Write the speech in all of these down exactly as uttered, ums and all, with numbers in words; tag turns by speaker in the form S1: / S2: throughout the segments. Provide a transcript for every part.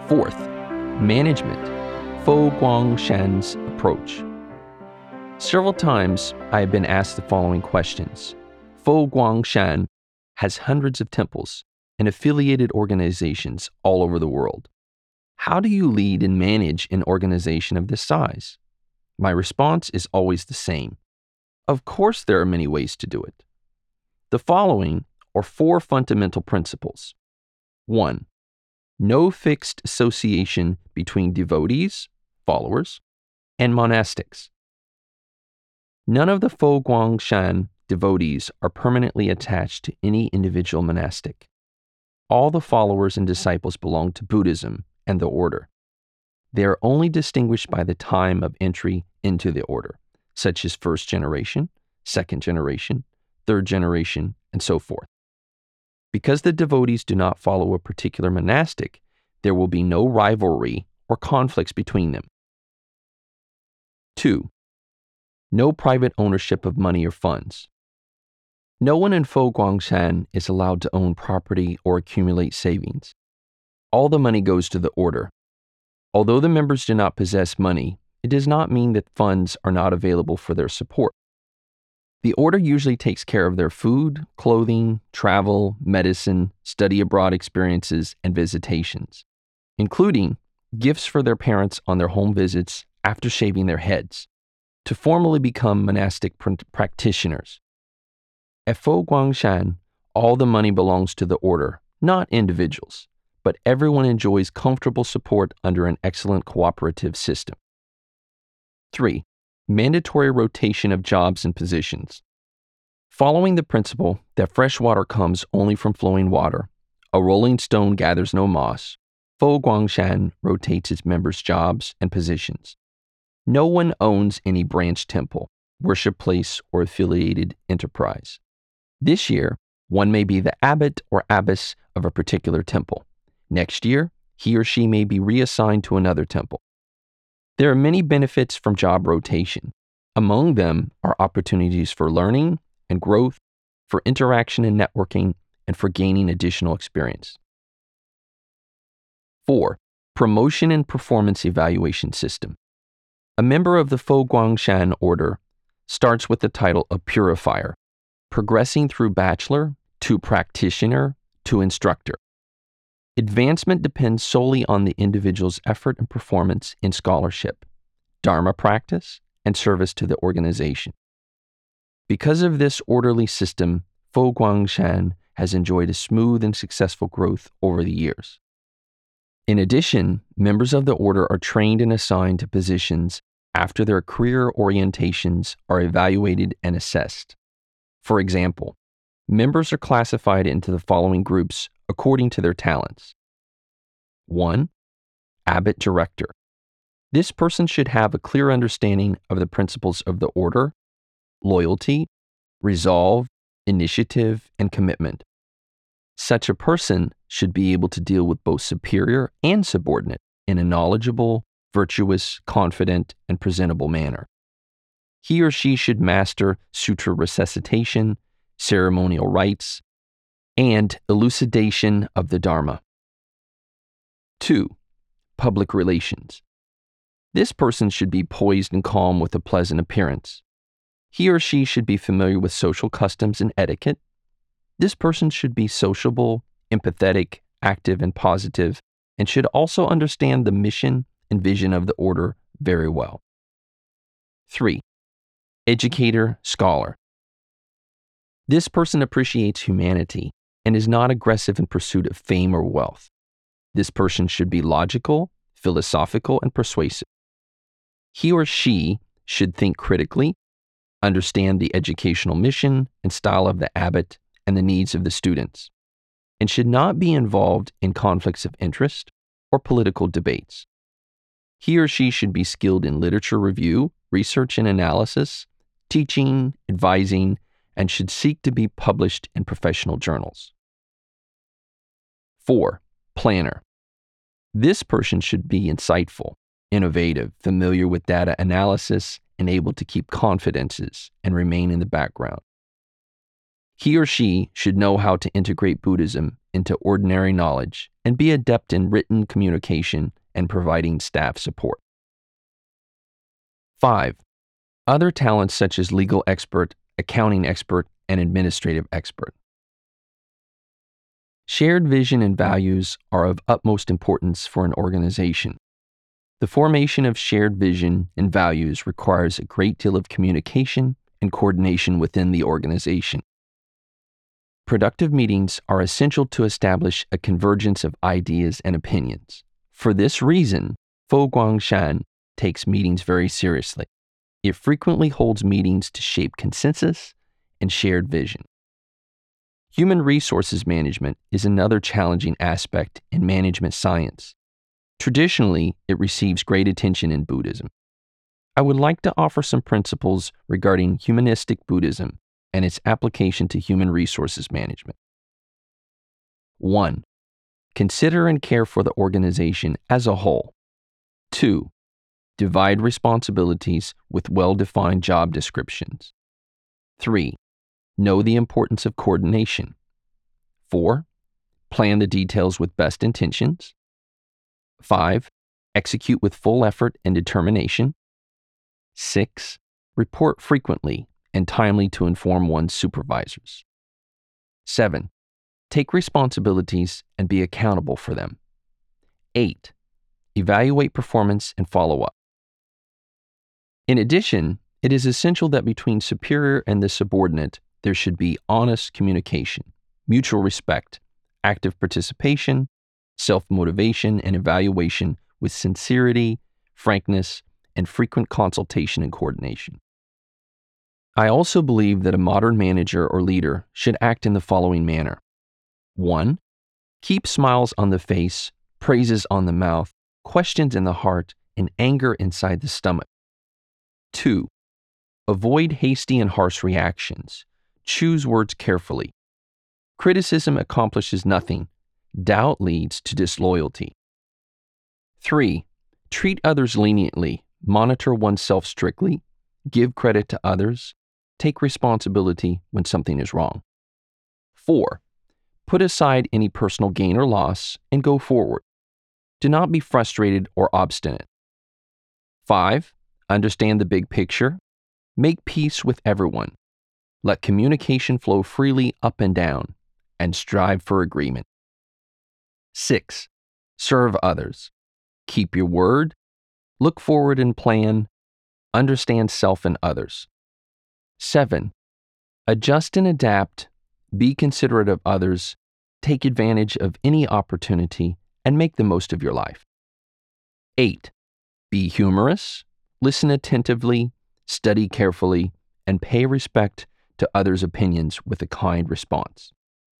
S1: Fourth, management, Fo Guangshan's approach. Several times I have been asked the following questions. Fo Guangshan has hundreds of temples and affiliated organizations all over the world. How do you lead and manage an organization of this size? My response is always the same. Of course, there are many ways to do it. The following are four fundamental principles. One, no fixed association between devotees, followers, and monastics. None of the Fo Guangshan devotees are permanently attached to any individual monastic. All the followers and disciples belong to Buddhism and the order. They are only distinguished by the time of entry into the order, such as first generation, second generation, third generation, and so forth. Because the devotees do not follow a particular monastic, there will be no rivalry or conflicts between them. Two, no private ownership of money or funds. No one in Fo Guangshan is allowed to own property or accumulate savings. All the money goes to the order. Although the members do not possess money, it does not mean that funds are not available for their support. The order usually takes care of their food, clothing, travel, medicine, study abroad experiences, and visitations, including gifts for their parents on their home visits after shaving their heads, to formally become monastic pr- practitioners. At Fo Guangshan, all the money belongs to the order, not individuals, but everyone enjoys comfortable support under an excellent cooperative system. Three, mandatory rotation of jobs and positions. Following the principle that fresh water comes only from flowing water, a rolling stone gathers no moss, Fo Guangshan rotates its members' jobs and positions. No one owns any branch temple, worship place, or affiliated enterprise. This year, one may be the abbot or abbess of a particular temple. Next year, he or she may be reassigned to another temple. There are many benefits from job rotation. Among them are opportunities for learning and growth, for interaction and networking, and for gaining additional experience. Four, promotion and performance evaluation system. A member of the Fo Guangshan order starts with the title of purifier, progressing through bachelor to practitioner to instructor. Advancement depends solely on the individual's effort and performance in scholarship, dharma practice, and service to the organization. Because of this orderly system, Fo Guangshan has enjoyed a smooth and successful growth over the years. In addition, members of the order are trained and assigned to positions after their career orientations are evaluated and assessed. For example, members are classified into the following groups according to their talents. One, abbot director. This person should have a clear understanding of the principles of the order, loyalty, resolve, initiative, and commitment. Such a person should be able to deal with both superior and subordinate in a knowledgeable, virtuous, confident, and presentable manner. He or she should master sutra resuscitation, ceremonial rites, and elucidation of the Dharma. Two, public relations. This person should be poised and calm with a pleasant appearance. He or she should be familiar with social customs and etiquette. This person should be sociable, empathetic, active, and positive, and should also understand the mission and vision of the order very well. Three, educator, scholar. This person appreciates humanity and is not aggressive in pursuit of fame or wealth. This person should be logical, philosophical, and persuasive. He or she should think critically, understand the educational mission and style of the abbot and the needs of the students, and should not be involved in conflicts of interest or political debates. He or she should be skilled in literature review, research and analysis, teaching, advising, and should seek to be published in professional journals. Four, planner. This person should be insightful, innovative, familiar with data analysis, and able to keep confidences and remain in the background. He or she should know how to integrate Buddhism into ordinary knowledge and be adept in written communication and providing staff support. Five, other talents such as legal expert, accounting expert, and administrative expert. Shared vision and values are of utmost importance for an organization. The formation of shared vision and values requires a great deal of communication and coordination within the organization. Productive meetings are essential to establish a convergence of ideas and opinions. For this reason, Fo Guangshan takes meetings very seriously. It frequently holds meetings to shape consensus and shared vision. Human resources management is another challenging aspect in management science. Traditionally, it receives great attention in Buddhism. I would like to offer some principles regarding humanistic Buddhism and its application to human resources management. One, consider and care for the organization as a whole. Two, divide responsibilities with well-defined job descriptions. Three, know the importance of coordination. Four, plan the details with best intentions. Five, execute with full effort and determination. Six, report frequently and timely to inform one's supervisors. Seven, take responsibilities and be accountable for them. Eight, evaluate performance and follow up. In addition, it is essential that between superior and the subordinate, there should be honest communication, mutual respect, active participation, self-motivation, and evaluation with sincerity, frankness, and frequent consultation and coordination. I also believe that a modern manager or leader should act in the following manner. One, keep smiles on the face, praises on the mouth, questions in the heart, and anger inside the stomach. Two, avoid hasty and harsh reactions. Choose words carefully. Criticism accomplishes nothing. Doubt leads to disloyalty. Three, treat others leniently. Monitor oneself strictly. Give credit to others. Take responsibility when something is wrong. Four, put aside any personal gain or loss and go forward. Do not be frustrated or obstinate. Five, understand the big picture. Make peace with everyone. Let communication flow freely up and down, and strive for agreement. Six, serve others. Keep your word. Look forward and plan. Understand self and others. Seven, adjust and adapt. Be considerate of others. Take advantage of any opportunity and make the most of your life. Eight, be humorous. Listen attentively. Study carefully. And pay respect to others' opinions with a kind response.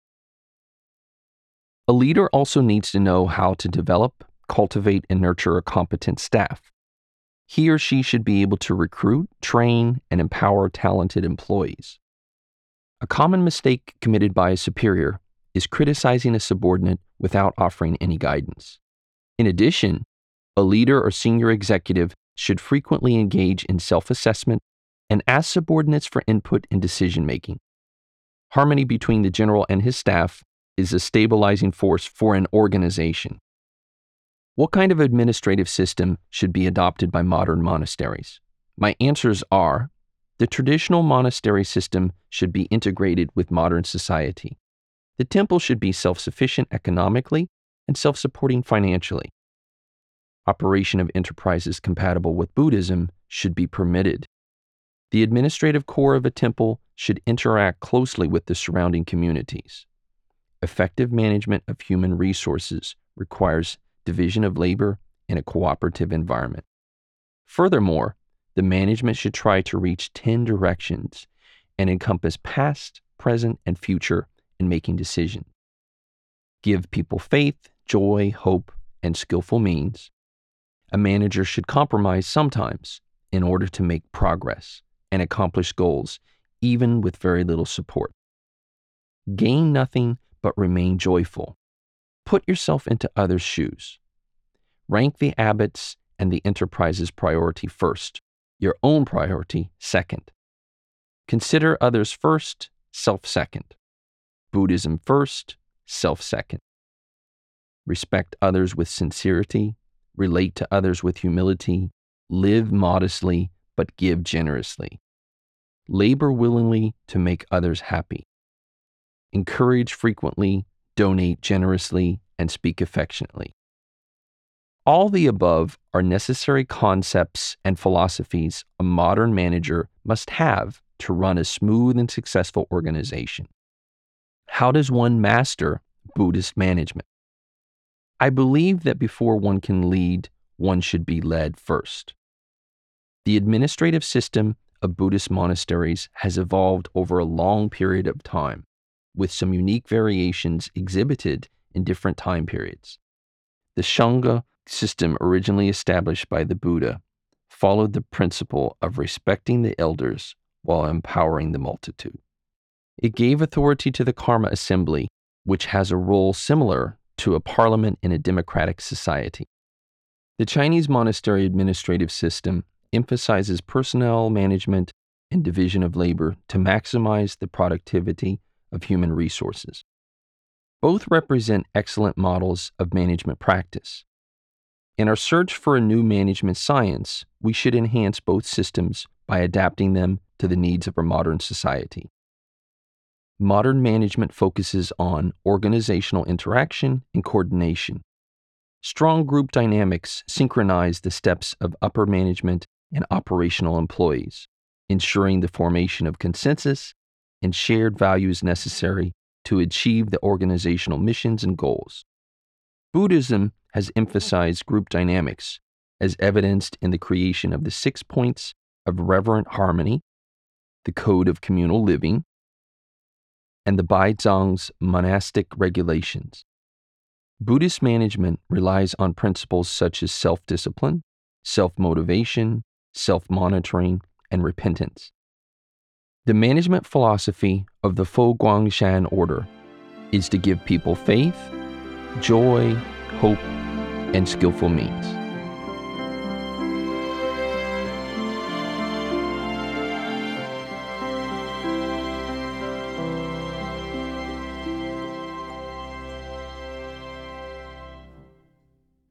S1: A leader also needs to know how to develop, cultivate, and nurture a competent staff. He or she should be able to recruit, train, and empower talented employees. A common mistake committed by a superior is criticizing a subordinate without offering any guidance. In addition, a leader or senior executive should frequently engage in self-assessment and ask subordinates for input in decision-making. Harmony between the general and his staff is a stabilizing force for an organization. What kind of administrative system should be adopted by modern monasteries? My answers are, the traditional monastery system should be integrated with modern society. The temple should be self-sufficient economically and self-supporting financially. Operation of enterprises compatible with Buddhism should be permitted. The administrative core of a temple should interact closely with the surrounding communities. Effective management of human resources requires division of labor in a cooperative environment. Furthermore, the management should try to reach ten directions and encompass past, present, and future in making decisions. Give people faith, joy, hope, and skillful means. A manager should compromise sometimes in order to make progress and accomplish goals, even with very little support. Gain nothing but remain joyful. Put yourself into others' shoes. Rank the abbots and the enterprise's priority first, your own priority second. Consider others first, self second. Buddhism first, self second. Respect others with sincerity, relate to others with humility, live modestly, but give generously. Labor willingly to make others happy. Encourage frequently, donate generously, and speak affectionately. All the above are necessary concepts and philosophies a modern manager must have to run a smooth and successful organization. How does one master Buddhist management? I believe that before one can lead, one should be led first. The administrative system of Buddhist monasteries has evolved over a long period of time, with some unique variations exhibited in different time periods. The Sangha system, originally established by the Buddha, followed the principle of respecting the elders while empowering the multitude. It gave authority to the Karma Assembly, which has a role similar to a parliament in a democratic society. The Chinese monastery administrative system emphasizes personnel management and division of labor to maximize the productivity of human resources. Both represent excellent models of management practice. In our search for a new management science, we should enhance both systems by adapting them to the needs of our modern society. Modern management focuses on organizational interaction and coordination. Strong group dynamics synchronize the steps of upper management and operational employees, ensuring the formation of consensus and shared values necessary to achieve the organizational missions and goals. Buddhism has emphasized group dynamics, as evidenced in the creation of the six points of reverent harmony, the code of communal living, and the Baizhang's monastic regulations. Buddhist management relies on principles such as self-discipline, self-motivation, self-monitoring, and repentance. The management philosophy of the Fo Guangshan order is to give people faith, joy, hope, and skillful means.